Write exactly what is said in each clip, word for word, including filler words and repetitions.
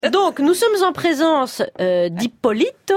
Donc, nous sommes en présence euh, d'Ippolito,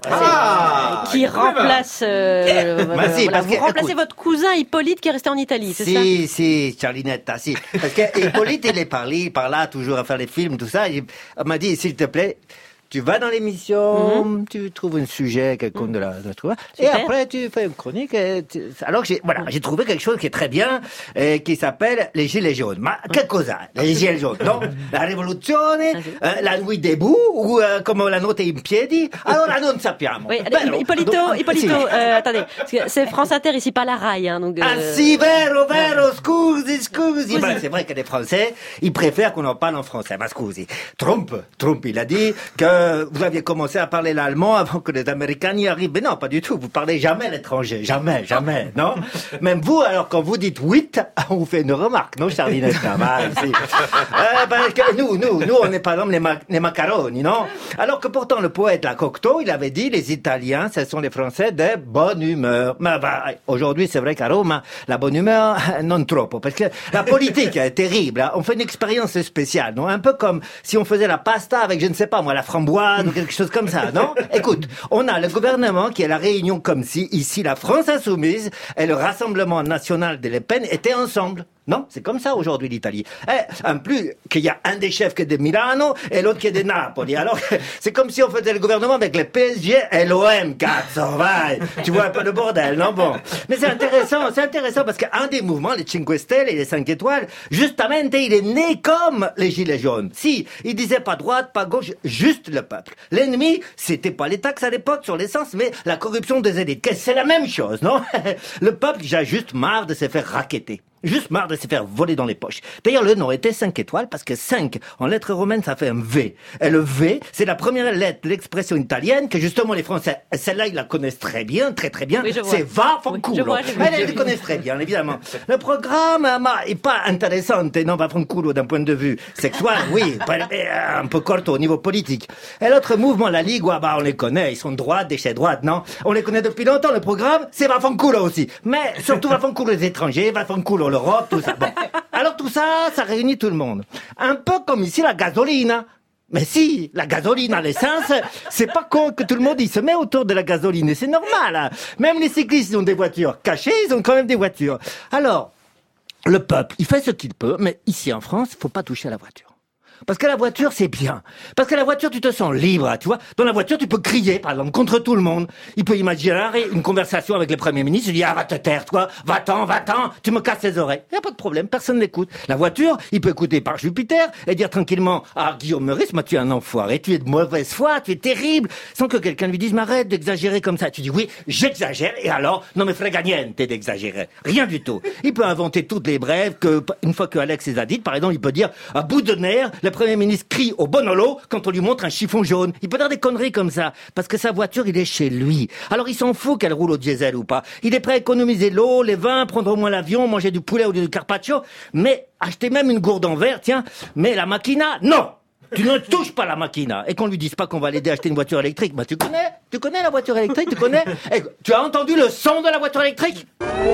Ah, qui remplace... Euh, Ma si, voilà, parce vous que, remplacez écoute, votre cousin Hippolyte qui est resté en Italie, c'est ça? Si, si, Charlinetta, si. Parce que Hippolyte, il est parlé, par là, toujours à faire les films, tout ça. Il m'a dit, s'il te plaît, tu vas dans l'émission, mm-hmm. tu trouves un sujet, quelqu'un mm. de la, de la trouver, et après tu fais une chronique. Et tu... Alors j'ai, voilà, j'ai trouvé quelque chose qui est très bien, et qui s'appelle les gilets jaunes. Ma che cosa? Les gilets jaunes, non? La rivoluzione, euh, la nuit debout, ou euh, come la notte in piedi? Allora non sappiamo. Oui, allez, Hippolito, donc, Hippolito, si. euh, attendez, c'est France Inter ici, pas la Rai, hein, donc. Euh... Ah si, vero, vero, scusi, scusi. Ben, c'est vrai que les Français, ils préfèrent qu'on en parle en français. Ma scusi. Trump, Trump, il a dit que vous aviez commencé à parler l'allemand avant que les Américains y arrivent. Mais non, pas du tout. Vous parlez jamais l'étranger. Jamais, jamais, non? Même vous, alors, quand vous dites huit, on vous fait une remarque, non, Charlinetta? Bah, si. euh, parce que nous, nous, nous, on est par exemple les, ma- les macaroni, non? Alors que pourtant, le poète, la Cocteau, il avait dit, les Italiens, ce sont les Français de bonne humeur. Mais bah, aujourd'hui, c'est vrai qu'à Rome, la bonne humeur, non troppo. Parce que la politique est terrible. Hein. On fait une expérience spéciale, non? Un peu comme si on faisait la pasta avec, je ne sais pas, moi, la framboise, ou quelque chose comme ça, non? Écoute, on a le gouvernement qui est la réunion comme si, ici, la France insoumise et le Rassemblement national de Le Pen étaient ensemble. Non, c'est comme ça aujourd'hui l'Italie. Eh, en plus, qu'il y a un des chefs qui est de Milano et l'autre qui est de Napoli. Alors, c'est comme si on faisait le gouvernement avec les P S G et l'O M, cazzo, vai. Tu vois un peu le bordel, non? Bon. Mais c'est intéressant, c'est intéressant parce qu'un des mouvements, les Cinque Stelle et les cinq étoiles, justement, il est né comme les Gilets jaunes. Si, il disait pas droite, pas gauche, juste le peuple. L'ennemi, c'était pas les taxes à l'époque sur l'essence, mais la corruption des élites. C'est la même chose, non? Le peuple, j'ai juste marre de se faire racketter. Juste marre de se faire voler dans les poches. D'ailleurs, le nom était cinq étoiles parce que cinq, en lettres romaines, ça fait un V. Et le V, c'est la première lettre de l'expression italienne que justement les Français, celle-là, ils la connaissent très bien, très très bien. Oui, c'est va fanculo. Oui, elle, ils connaissent très bien, évidemment. Le programme ma, est pas intéressant, non, va fanculo d'un point de vue sexuel, oui, un peu court au niveau politique. Et l'autre mouvement, la Ligue, ouais, bah, on les connaît, ils sont droite, déchet droite, non? On les connaît depuis longtemps, le programme, c'est va fanculo aussi. Mais surtout va fanculo les étrangers, va fanculo l'Europe, tout ça. Bon. Alors tout ça, ça réunit tout le monde. Un peu comme ici la gasoline. Mais si, la gasoline à l'essence, c'est pas con que tout le monde il se met autour de la gasoline. Et c'est normal. Hein. Même les cyclistes, ils ont des voitures cachées, ils ont quand même des voitures. Alors, le peuple, il fait ce qu'il peut, mais ici en France, il faut pas toucher à la voiture. Parce que la voiture, c'est bien. Parce que la voiture, tu te sens libre, tu vois. Dans la voiture, tu peux crier, par exemple, contre tout le monde. Il peut imaginer une conversation avec le Premier ministre, il dit, ah, va te taire, toi, va-t'en, va-t'en, tu me casses les oreilles. Il n'y a pas de problème, personne n'écoute. La voiture, il peut écouter par Jupiter et dire tranquillement, ah, Guillaume Meurice, moi, tu es un enfoiré, tu es de mauvaise foi, tu es terrible, sans que quelqu'un lui dise, mais arrête d'exagérer comme ça. Tu dis, oui, j'exagère, et alors, non mais frega niente d'exagérer. Rien du tout. Il peut inventer toutes les brèves que, une fois que Alex les a dites, par exemple, il peut dire, à bout de nerfs, le Premier ministre crie au bonolo quand on lui montre un chiffon jaune. Il peut dire des conneries comme ça, parce que sa voiture, il est chez lui. Alors il s'en fout qu'elle roule au diesel ou pas. Il est prêt à économiser l'eau, les vins, prendre au moins l'avion, manger du poulet ou du carpaccio, mais acheter même une gourde en verre, tiens, mais la machina, non! Tu ne touches pas la machina. Et qu'on lui dise pas qu'on va l'aider à acheter une voiture électrique. Bah, tu connais? Tu connais la voiture électrique? Tu connais? Eh, tu as entendu le son de la voiture électrique?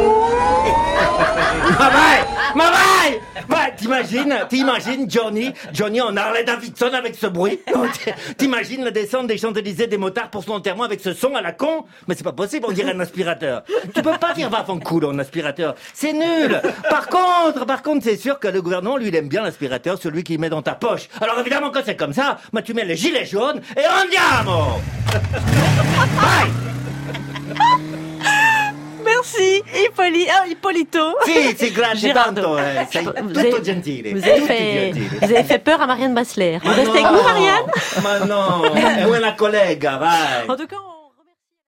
Maman! Maman! Bah, t'imagines, t'imagines Johnny, Johnny en Harley Davidson avec ce bruit? T'imagines la descente des Champs-Élysées des motards pour son enterrement avec ce son à la con? Mais c'est pas possible, on dirait un aspirateur. Tu peux pas dire va fan culo en aspirateur. C'est nul! Par contre, par contre, c'est sûr que le gouvernement, lui, il aime bien l'aspirateur, celui qu'il met dans ta poche. Alors évidemment, quand c'est comme ça, moi tu mets les gilets jaunes et andiamo! Bye! Merci, Hippoli... oh, Hippolito. Si, c'est grazie tanto, eh. Sei vous tutto avez, gentile. Vous avez, fait, vous avez fait peur à Marianne Bassler. Vous Ma restez no, avec nous, Marianne? Ma no, è una collega, vai. En tout cas, on...